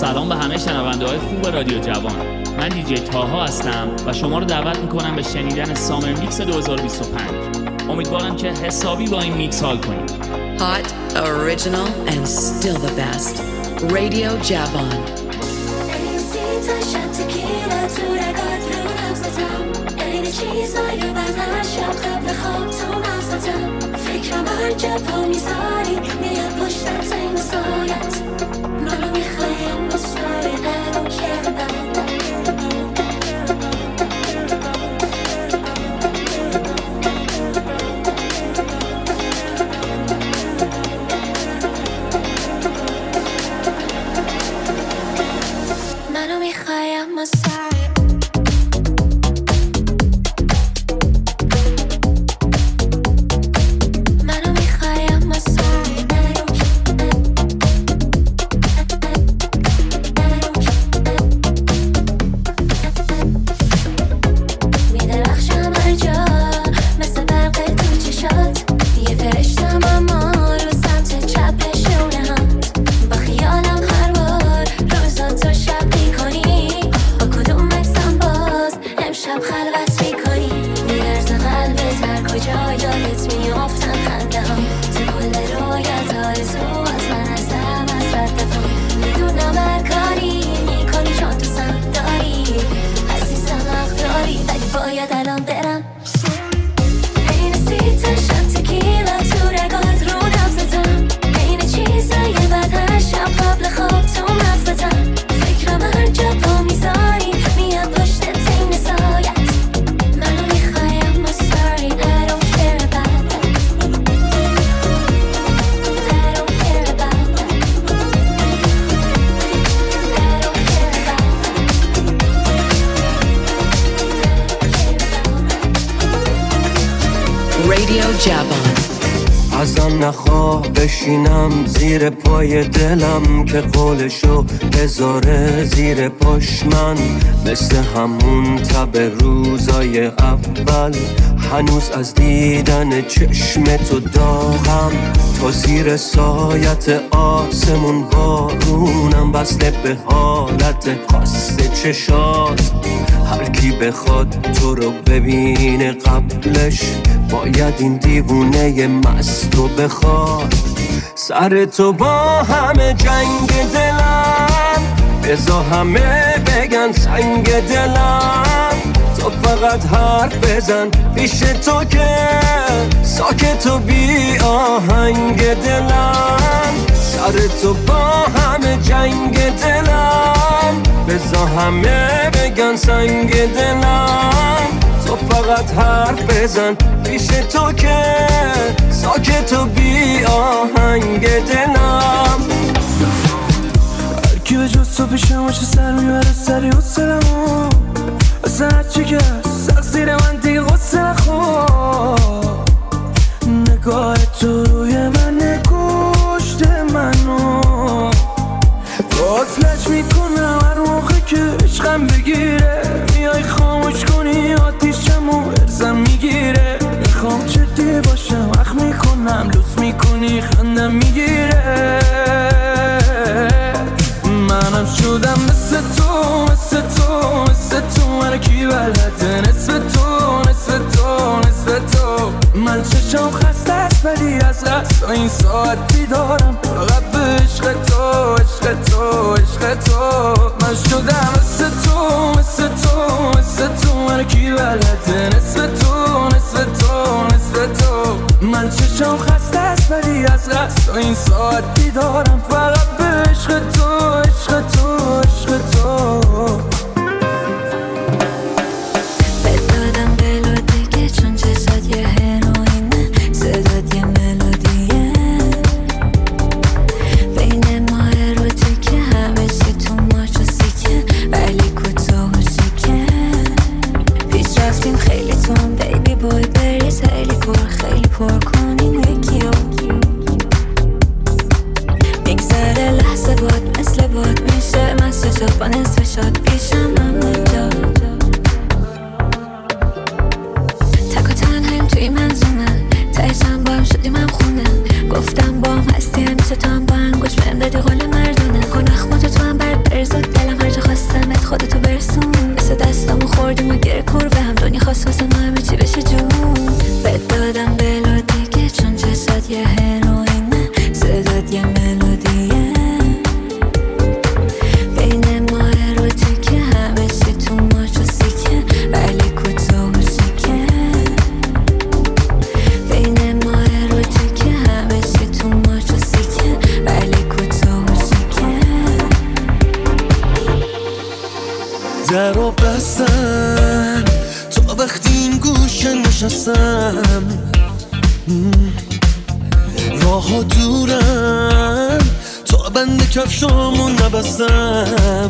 سلام به همه شنونده‌های خوب رادیو جوان. من دیجی تاها هستم و شما رو دعوت میکنم به شنیدن سامر میکس 2025. امیدوارم که حسابی با این میکس حال کنید. Hot, original and still the best. Radio Javan. فکرم هر جا پا میذاری میاد پشتت این سایت منو میخوایم بساری I don't care about that منو میخوایم بساری ازم نخواه بشینم زیر پای دلم که قولشو بذاره زیر پاش من مثل همون تب روزای اول هنوز از دیدن چشم تو داغم تا زیر سایت آسمون بارونم وصله به حالت قصد چشات هر کی بخواد تو رو ببینه قبلش باید این دیوونه مست رو بخواد سر تو با همه جنگ دلم بزا همه بگن سنگ دلم تو فقط حرف بزن پیش تو که ساکت و بی آهنگ دلم سر تو با همه جنگ دلم بزا همه بگن سنگ دلم تو فقط حرف بزن پیش تو که ساکت و بی آهنگ دلم هرکی به جز تو پیشم باشه سر میبره سری و سرمو اصلا هرچی که سخت زیر من دیگه غصه نخور نگاه تو روی من نکشت منو وصلش میکنم هر موقع که عشقم بگیره میای خاموش کنی آتیشمو ارزم میگیره میخوام جدی باشم اخ میکنم لطف میکنی خندم میگیره منم شدم مثل تو مثل تو مثل تو من کی بلده نصف تو نصف تو نصف تو من چشم خسته است ولی از قصد این ساعت بیدارم فقط به عشق تو عشق تو عشق تو من شدم مثل تو مثل تو مثل تو من کی بلده نصف تو نصف تو نصف تو من چشم خسته است ولی از قصد این ساعت بیدارم فقط به عشق تو عشق تو عشق تو گفتم با هم هستی همیشه تو هم با انگوش بهم دادی قول مردونه گناه خودت تو هم بر آرزو دلم هر جا خواستمت خودتو برسون، مثل دستامو خوردیم و گره کور به هم دنیا خواست واسه ما همه چی بشه جون. بهت دادم بلا دیگه چون چشات یه هروینه، صدات یه ملودیه، بین ما اروتیکه، همه چی تو ماچو سیکه ولی کوتاه و شیکه، بین ما اروتیکه، همه چی تو ماچو سیکه ولی کوتاه و شیکه. در و بستن تا وقتی این گوشه نشستم، راه ها دورن تا بند کفشامو نبستم،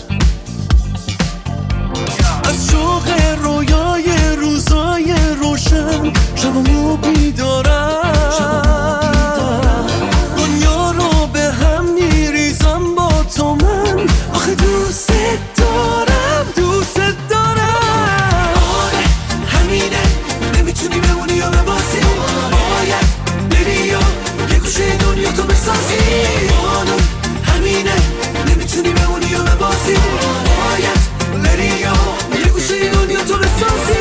از شوق رویای روزای روشن شبمو بیدارم، دنیا رو به هم میریزم با تو من، آخه دوست دارم دوست دارم. آره همینه، نمیتونی بمونی یا ببازی، باید بری یا یه گوشه دنیا تو بسازی. قانون همینه، نمیتونی بمونی یا ببازی، باید بری یا یه گوشه دنیا تو بسازی.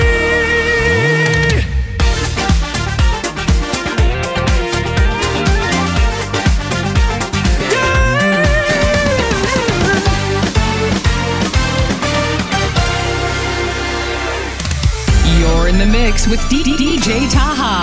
You're in the mix with DJ Taha.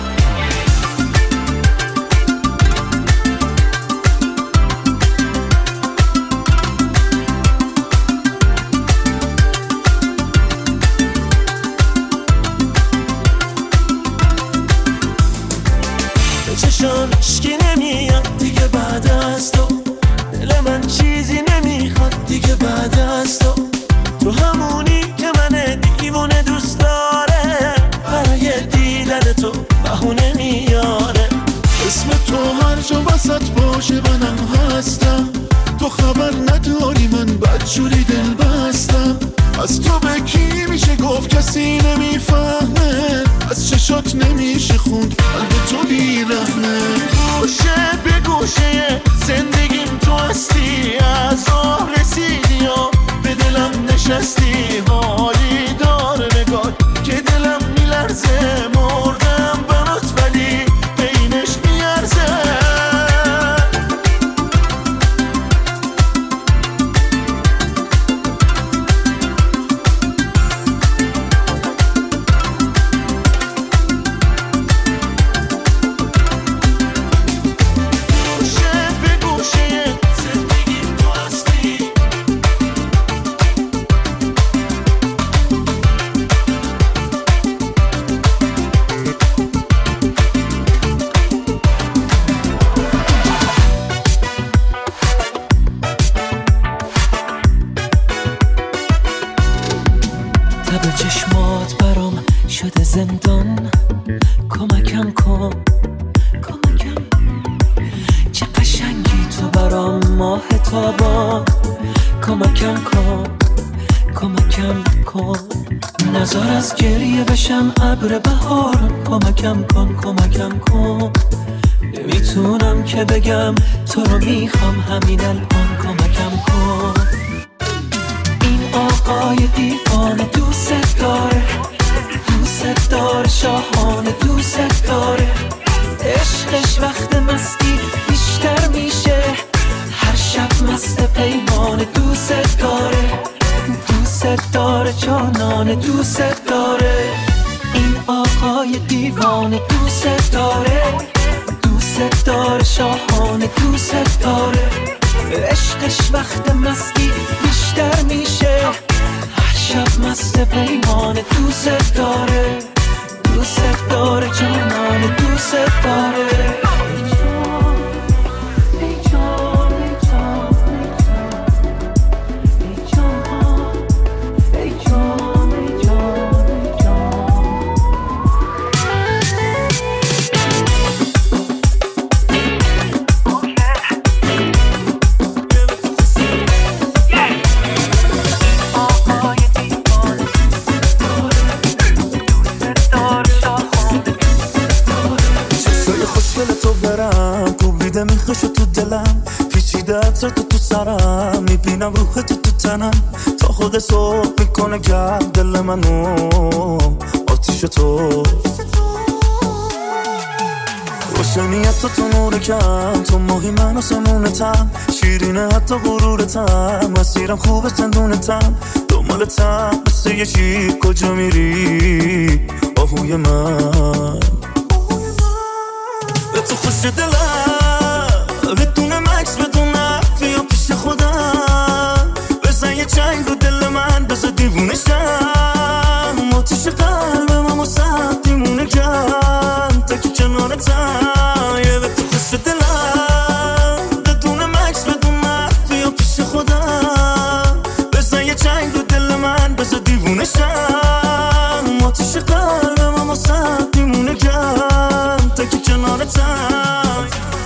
چشان اشکی نمیاد دیگه بعد از تو، دل من چیزی نمیخواد دیگه بعد از تو، تو همونی که من دیوونه دوست داره، برای دیدن تو بهونه میاره. اسم تو هر جا وسط باشه منم هستم، تو خبر نداری من بدجوری دل بستم. از تو به کی میشه گفت کسی نمیفهمه، از چشات نمیشه خوند قلب تو بیرحمه. گوشه به گوشه زندگیم تو هستی، از راه رسیدی و به دلم نشستی. حالی داره نگاه که دلم میلرزه، مردم برات ولی بینش میارزه. تب چشمات برام شده زندان، کمکم کن کمکم کن. چه قشنگی تو برام ماه تابان، کمکم کن کمکم کن. نذار از گریه بشم ابر بهارم، کمکم کن کمکم کن. نمیتونم که بگم تو رو میخوام همین الان، کمکم کن. آقای دیوانه دوست داره، دوست داره شاهانه دوست داره. عشقش وقت مستی بیشتر میشه، هر شب مست پیمانه دوست داره، دوست داره جانانه دوست داره. این آقای دیوانه دوست داره، دوست داره شاهانه دوست داره. عشقش وقت مستی بیشتر میشه، هر شب مست پیمانه دوست داره، دوست داره جانانه دوست داره. پیچیده عطر تو سرم، میبینم روح تو تنم، تا خود صبح میکنه گرم دل منو آتیش تو. روشنیت تو نور کم، تو ماهی من و سمونتم، شیرینه حتی غرورتم، مسیرم خوبه تندونتم، دنبالتم مثل یه شیر، کجا میری آهوی من؟ به تو خوش دلم، بدون مکس بدون حرفی پیش خودم، بزن یه چنگ رو دل من، بزن دیوونه شم، آتیش قلبم اما سخت دیمونه کم، تا که کنارتم. یه به تو خوش دلم، بدون مکس بدون حرفی پیش خودم، بزن یه چنگ رو دل من، بزن دیوونه شم، آتیش قلبم اما سخت دیمونه کم، تا که کنارتم.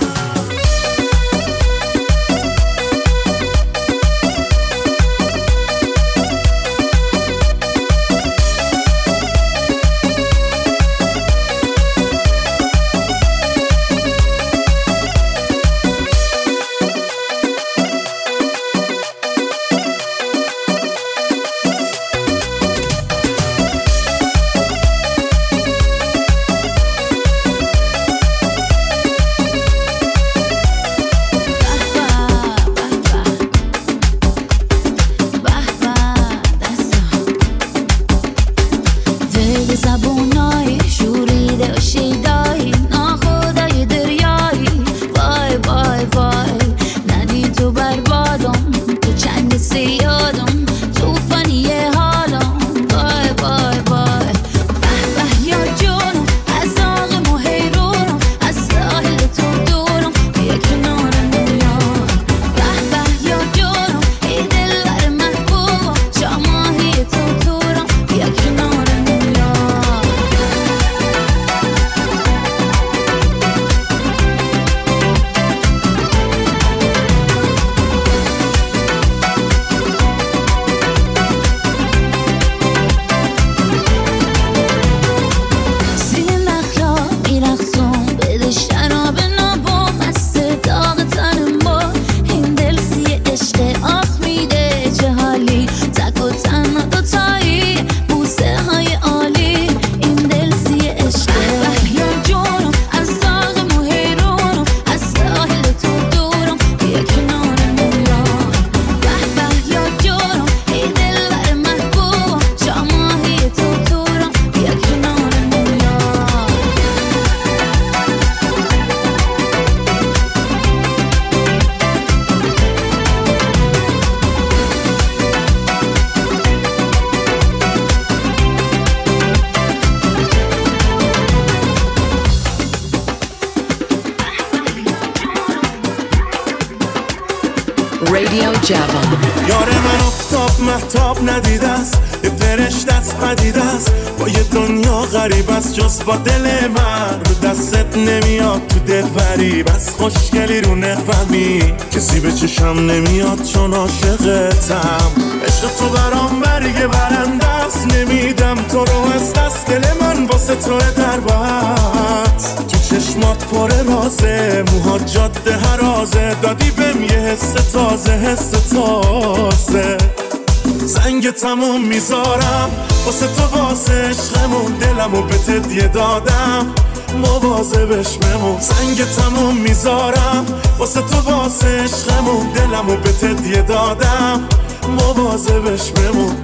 Radio Java. یار من افتاب محتاب ندیده است، یه فرشته است پدیده است، با یه دنیا غریب است جز با دل من. رو دستت نمیاد تو دل بری، بس خوشگلی رو نفهمی، کسی به چشم نمیاد چون عاشقتم. عشق تو برام برگ برنده است، نمیدم تو رو از دست، دل من واسه تو در بست. تو چشمات پر رازه، موهات جاده هرازه، دادی بهم یه حس تازه، حس تازه. زنگ تموم میذارم واسه تو، واسه عشقمون، دلمو به تدیه دادم، مواظبش بمون. زنگ تموم میذارم واسه تو، واسه عشقمون، دلمو به تدیه دادم، مواظبش بمون.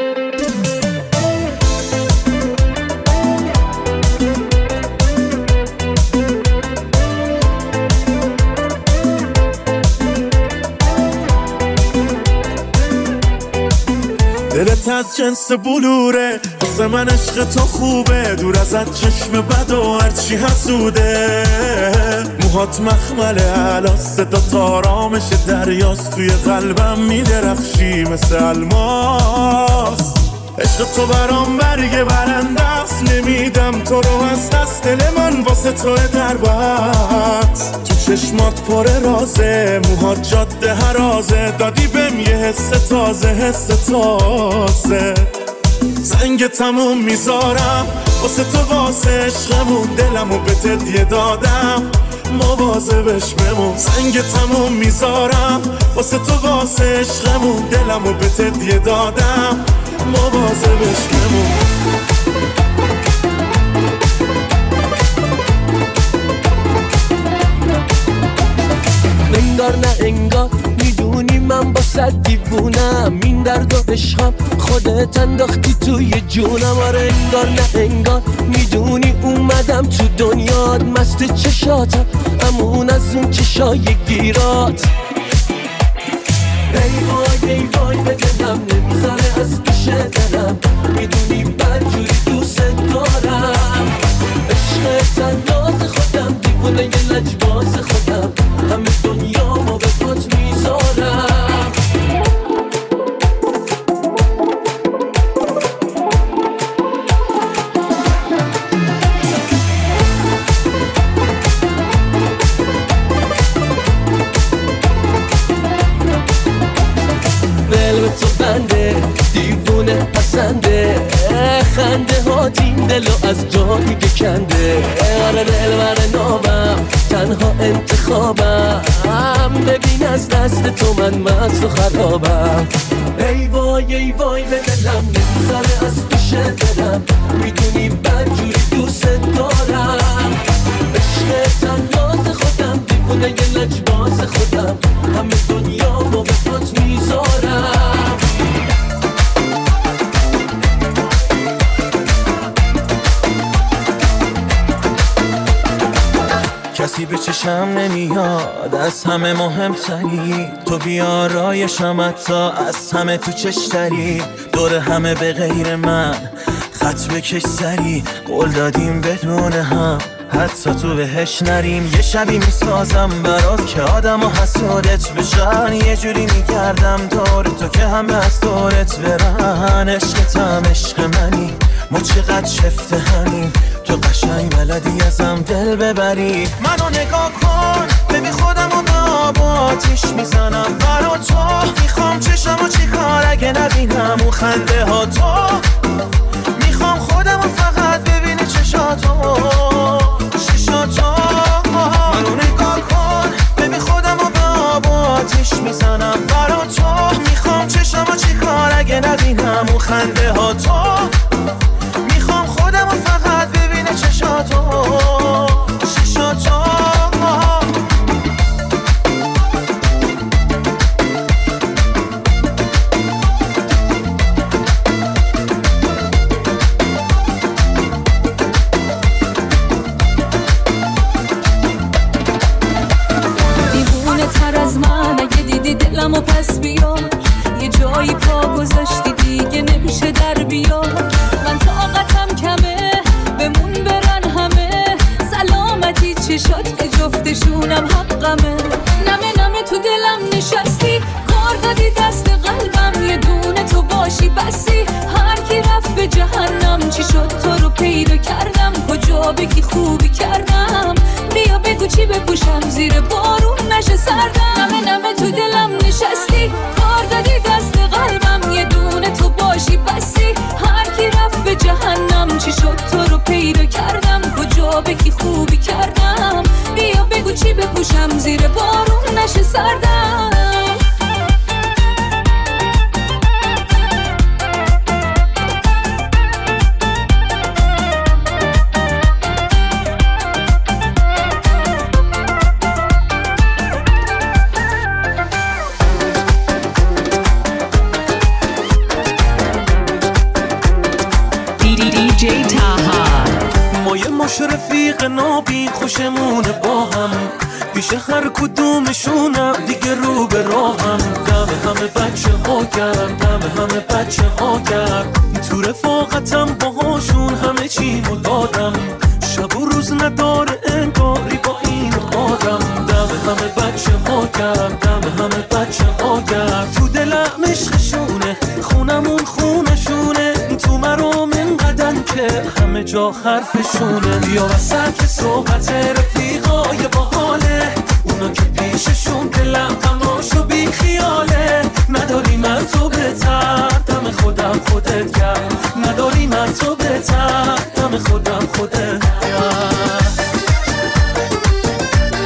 دلت از جنس بلوره، واسه من عشق تو خوبه، دور ازت چشم بد و هرچی حسوده. موهات مخمله علا، صدا آرامش دریاست، توی قلبم میدرخشی مثل الماس. عشق تو برام برگ برنده است، نمیدم تو رو از دست، دل من واسه تو در بست. تو چشمات پر رازه، موهات جاده هرازه، دادی بهم یه حس تازه، حس تازه. زنگ تموم میذارم واسه تو، واسه عشقمون، دلمو به تدیه دادم، مواظبش بمون. سنگ تموم میذارم واسه تو واسه عشقمون، دلمو به تدیه دادم مواظبش بمون. انگار نه انگار میدونی من با صد دیوونم، این درد و عشقم خودت انداختی توی جونم. آره انگار نه انگار میدونی اومدم تو دنیات، مست چشاتم همون از اون چشای گیرات. ای وای ای وای به دلم نمیذاره از پیش دلم، میدونی بدجوری دوست دارم. عشق تنات خودم دیوونه یه لجباز خودم، همه دنیا ما به پات میذارم. دل به تو بنده دیوونه پسنده، خنده ها این دلو از جا دیگه کنده. آره دل بر نابم تنها انتخابم، ببین از دست تو من مست و خرابم. ای وای به دلم نمیذاره از پیش دلم، میدونی بدجوری دوست دارم. عشق تنات خودم دیوونه یه لجباز خودم، همه دنیا با به پات میذارم. کسی به چشم نمیاد از همه مهمتری، تو بیارایشم حتی از همه تو چشتری. دور همه به غیر من خط بکش سری، قول دادیم بدون هم حتی تو بهش نریم. یه شبی میسازم برات که آدم و حسودت بشن، یه جوری میگردم دور تو که همه از دورت برن. عشقتم عشق منی، ما چقدر شفته همین، تو قشنگ بلدی ازم دل ببری. منو نگاه کن ببین خودم و به آب و آتیش میزنم برا تو. میخوام چشمو چی کار اگه نبینم اون خنده ها تو. میخوام خودم و فقط ببینی چشاتو شیشاتو. منو نگاه کن ببین خودم و به آب و آتیش میزنم برا تو. میخوام چشمو چی کار اگه نبینم اون خنده ها تو. میخوام خودم و فقط ببینه چشاتو شیشاتو. دیوونه تر از من اگه دیدی دلمو پس بیا، یه جایی پا گذاشتی دیگه نمیشه در بیا. من طاقتم کمه بمون برن همه، سلامتی چشات به جفتشونم حقمه. نمه تو دلم نشستی، کار دادی دست قلبم، یه دونه تو باشی بسی. هر کی رفت به جهنم چی شد تو رو پیدا کردم، کجا بگی خوبی کردم. بیا بگو چی بپوشم زیر بارون نشه سردم. نمه تو دلم نشستی، کار دادی دست قلبم، یه دونه تو باشی بسی. هر کی رفت به جهنم چی شد تو رو پیدا کردم، کجا بگی خوبی کردم. بیا بگو چی بپوشم زیر بارون نشه سردم. DJ Taha. ما یه مش رفیق نابین خوشمونه با هم، پیش هر کدومشونم دیگه رو به راهم. دم همه بچه ها کرد، دم همه بچه ها کرد، تو رفاقتم باهاشون همه چی رو دادم. شب و روز نداره انگاری با این آدم. دم همه بچه ها کرد، دم همه بچه ها کرد، تو دلم عشقشونه، خونمون خونشونه، تو مرام انقدن که همه جا حرفشونه. بیا وسط صحبت رفیقای باحاله، اونا که پیششون دلم تماشا بی خیاله. نداری من تو بهتر، دم خودم خودت کرد. نداری من تو بهتر، دم خودم خودت کرد.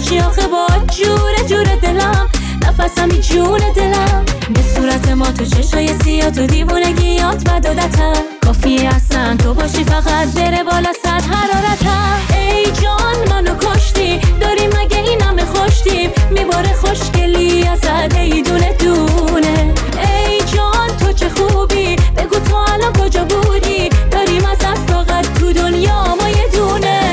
باشی آخه با جوره جوره دلم نفسمی جون دلم به صورت ما تو چشای سیاه تو دیوونگیات و دادتم کافیه اصلا تو باشی فقط بره بالا صد حرارتم ای جان منو کشتی داری مگه این همه خوشتیم میباره خوشگلی ازت ای دونه دونه ای جان تو چه خوبی بگو تو الان کجا بودی داریم ازت فقط تو دنیا ما یه دونه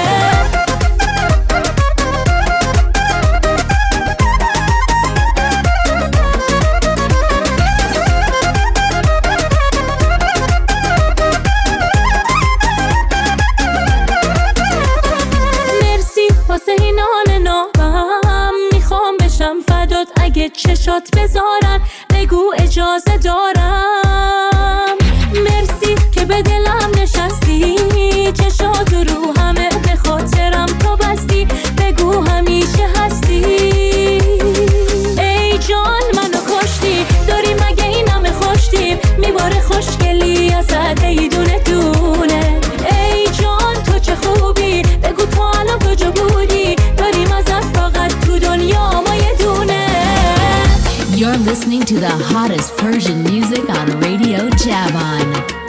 اگه چشات بذارن بگو اجازه دارم مرسی که به دلم نشستی چشات رو همه به خاطرم تو بستی بگو همیشه هستی ای جان منو کشتی داری مگه این همه خوشتیم میباره خوشگلی ازت ای دونه دونه ای جان تو چه خوبی بگو تو الان کجا بودی داریم ازت فقط تو دنیا ما یه دونه You're listening to the hottest Persian music on Radio Javan.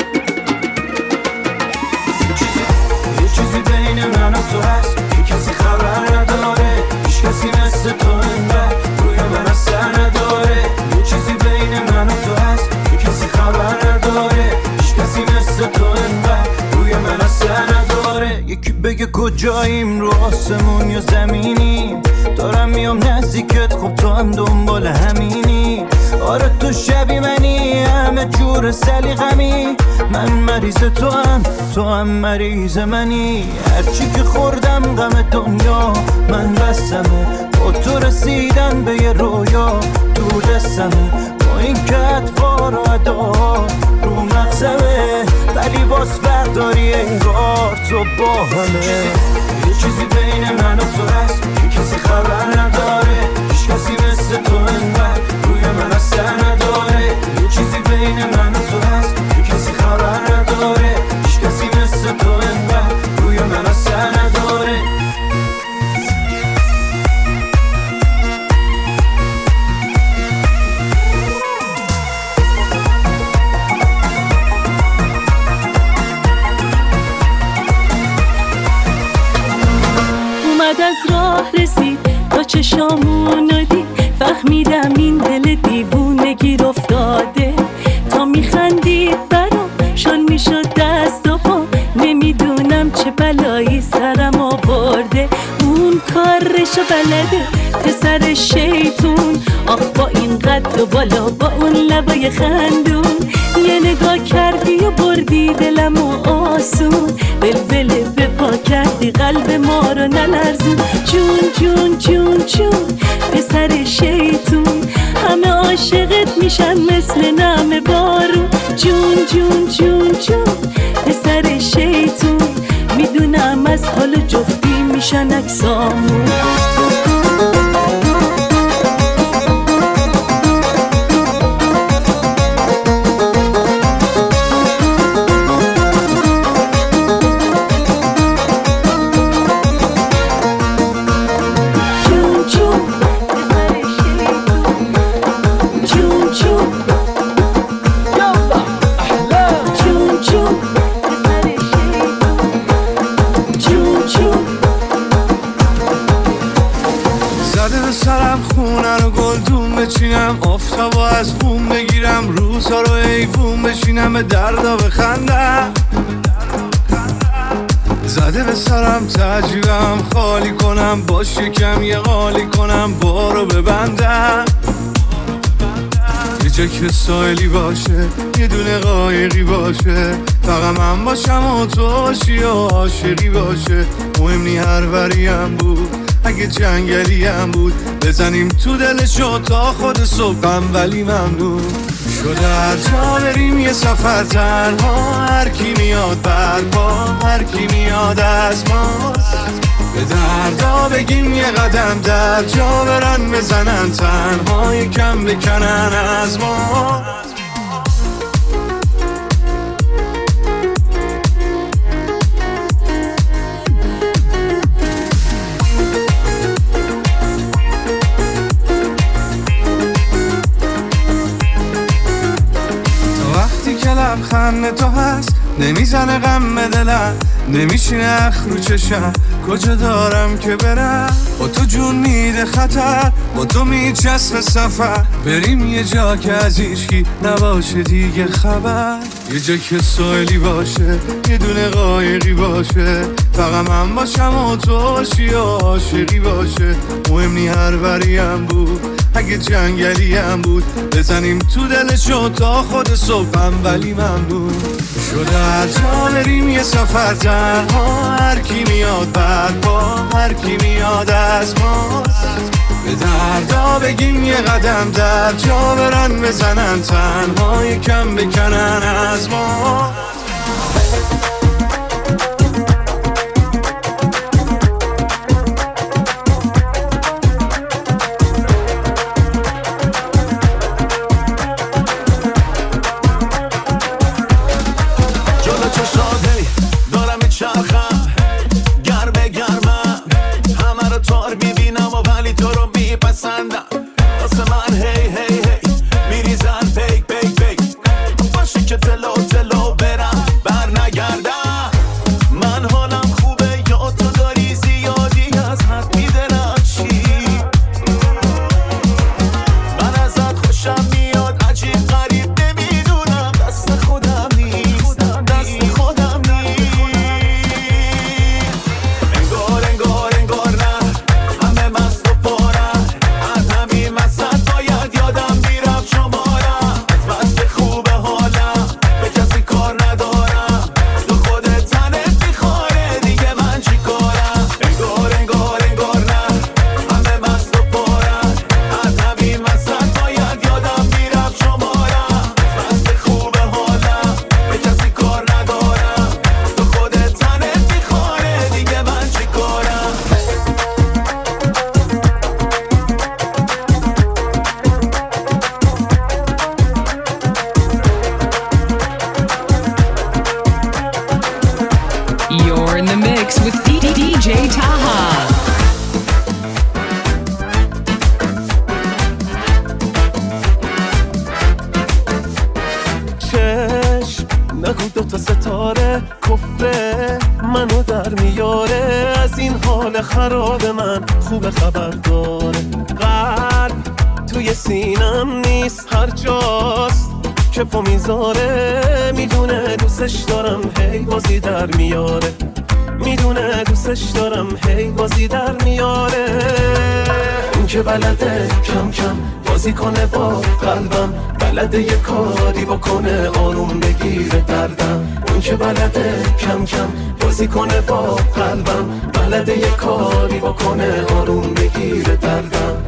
یه چیزی بین من و تو هست که کسی خبر نداره هیچ کسی مثل تو انقدر روی من اثر نداره یه چیزی بین من و تو هست که کسی خبر نداره هیچ کسی مثل تو انقدر روی من اثر نداره یکی بگه کجاییم رو آسمون یا زمینیم دارم میام نزدیکت خب تو هم دنبال همینی آره تو شبی منی همه جور سلیقمی من مریض تو هم مریض منی هرچی که خوردم غم دنیا من بستمه با تو رسیدن به یه رویا دور دستمه با این که اطفار و ادا رو مقصمه ولی باز برداری انگار تو با همه یه چیزی بین من و تو هست که کسی خبر نداره هیچ کسی مثل تو انقدر روی من اثر نداره یه چیزی بین من و تو هست که کسی خبر نداره هیچ کسی مثل تو انقدر روی من اثر نداره اومد از راه رسید تا چشامونو دید فهمیدم این دل دیوونه گیر افتاده تا میخندید برام شل میشد دست و پا نمیدونم چه بلایی سرم آورده اون کارشو بلده پسر شیطون آخ با این قد و بالا با اون لبای خندون یه نگاه کردی و بردی دلمو آسون بلبله به پا کردی قلب ما رو نلرزون جون جون جون جون پسر شیطون همه عاشقت میشن مثل نم بارون جون جون جون جون پسر شیطون میدونم از حال جفتی میشن اکسامون آفتابو از خون بگیرم روزها رو ایوون بشینم به دردا بخندم زده به سرم تجیبم خالی کنم با شکم یه قالی کنم بارو ببندم یه جا که سایلی باشه یه دونه قایقی باشه فقط من باشم و تو باشی و عاشقی باشه مهم نی هر وریم بود اگه جنگلی هم بود بزنیم تو دلشو تا خود صبحم ولی ممنون شده هر جا بریم یه سفر تنها هر کی میاد برپا هر کی میاد از ما به دردا بگیم یه قدم در جا برن بزنن تنها یکم بکنن از ما لبخند تو هست، نمیزنه غم به دلم، نمیشینه اخ رو چشم، کجا دارم که برم؟ با تو جون میده خطر، با تو میچسب سفر، بریم یه جا که از هیچکی نباشه دیگه خبر، یه جا که ساحلی باشه، یه دونه قایقی باشه، فقط من باشم و تو باشی و عاشقی باشه. مهم نی هر بریم بود، اگه جنگلی هم بود، بزنیم تو دلشو تا خود صبحم ولی من بود. شده هر جا بریم یه سفر تنها، هر کی میاد بعد با هر کی میاد از ما، به دردا بگیم یه قدم در جا برن بزنن، تنها یکم بکنن از ما. You're in the mix with DJ Taha. چشم نگو دوتا ستاره کفره منو در میاره، از این حال خراب من خوب خبر داره. قلب توی سینم نیست هر جاست که پا میذاره، میدونه دوستش دارم هی بازی در میاره، میدونه دوستش دارم هی بازی در میاره. اون که بلده کم کم بازی کنه با قلبم، بلده یه کاری بکنه آروم بگیره دردم. اون که بلده کم کم بازی کنه با قلبم، بلده یه کاری بکنه آروم بگیره دردم.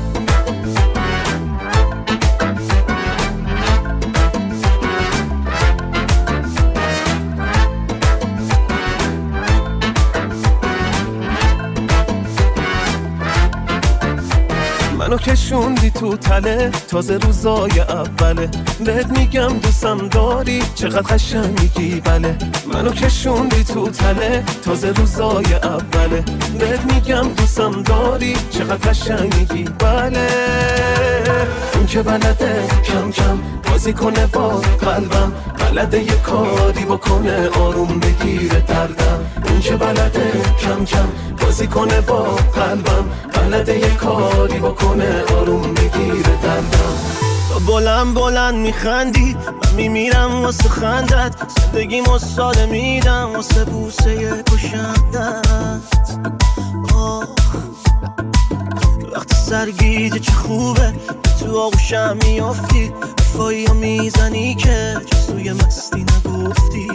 منو کشوندی تو تله تازه روزای اوله، بهت میگم دوستم داری چقدر قشنگی بله. منو کشوندی تو تله تازه روزای اوله، بهت میگم دوستم داری چقدر قشنگی بله. اون که بلده کم کم بازی کنه با قلبم، بلده یه کاری بکنه آروم بگیره دردم. اون که بلده کم کم بازی کنه با قلبم، بلده یه کاری بکنه آروم بگیره دردم. تو بلند بلند میخندی من میمیرم واسه خندت، زندگیمو ساده میدم واسه بوسه کشندت. وقتی سرگیجه چه خوبه تو آغوشم میافتی، وفایی ها میزنی که جز توی مستی نگفتی.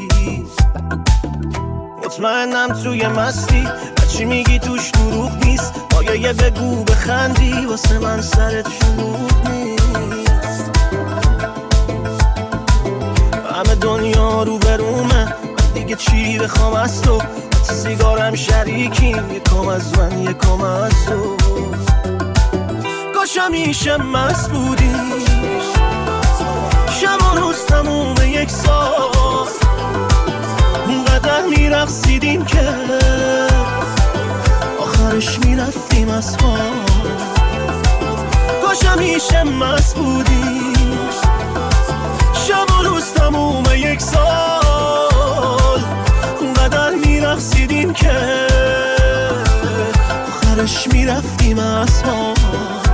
مطمئنم توی مستی هرچی میگی توش دروغ نیست، آیا بگو بخندی واسه من سرت شلوغ نیست. همه دنیا رو برومه من دیگه چی بخوام از تو، سیگارم شریکیم یکم از من یکم از تو. کاش همیشه مست بودی شب و روز تموم یک سال، اونقدر میرقصیدیم که آخرش میرفتیم از حال. کاش همیشه مست بودی شب و روز تموم یک سال، بودیم که آخرش میرفتیم اسباب